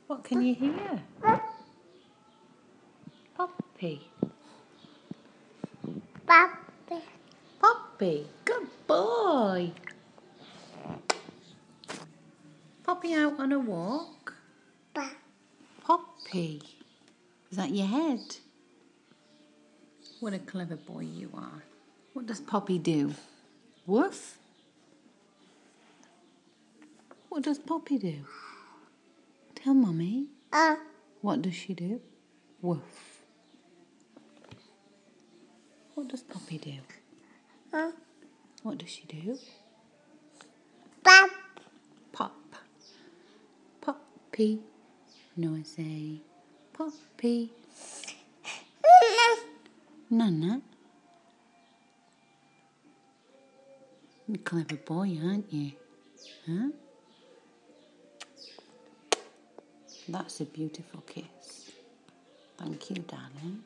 What can you hear? Poppy. Puppy. Poppy. Good boy. Poppy out on a walk. Poppy. Is that your head? What a clever boy you are. What does Poppy do? Woof. What does Poppy do? Tell Mummy. What does she do? Woof. What does Poppy do? What does she do? Pop. Pop. Poppy. No, I say Poppy. Nana. You're a clever boy, aren't you? Huh? That's a beautiful kiss. Thank you, darling.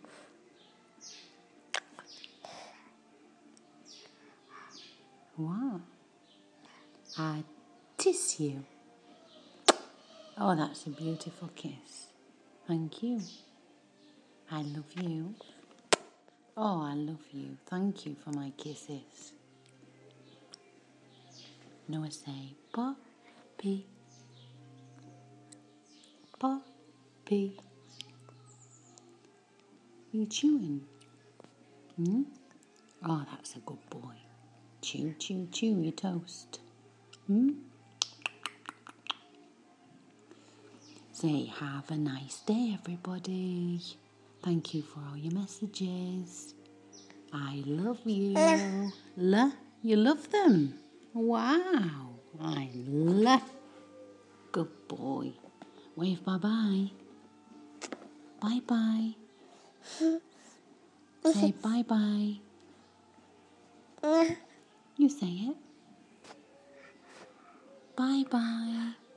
What? I kiss you. Oh, that's a beautiful kiss. Thank you. I love you. Oh, I love you. Thank you for my kisses. No, I say Poppy. Poppy. You chewing? Oh, that's a good boy. Chew, chew, chew your toast. Say, have a nice day, everybody. Thank you for all your messages. I love you. You love them? Wow. I love. Good boy. Wave bye-bye. Bye-bye. Say bye-bye. You say it. Bye-bye.